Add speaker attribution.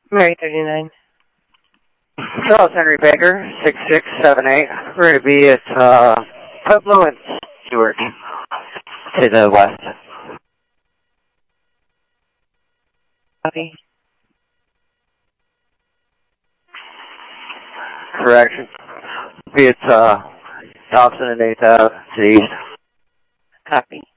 Speaker 1: Mary 39.
Speaker 2: Charles Henry Baker, 6678. We're going to be at Pueblo and Stewart to the west.
Speaker 1: Copy.
Speaker 2: Correction. Be at Thompson and 8th Ave to the east.
Speaker 1: Copy.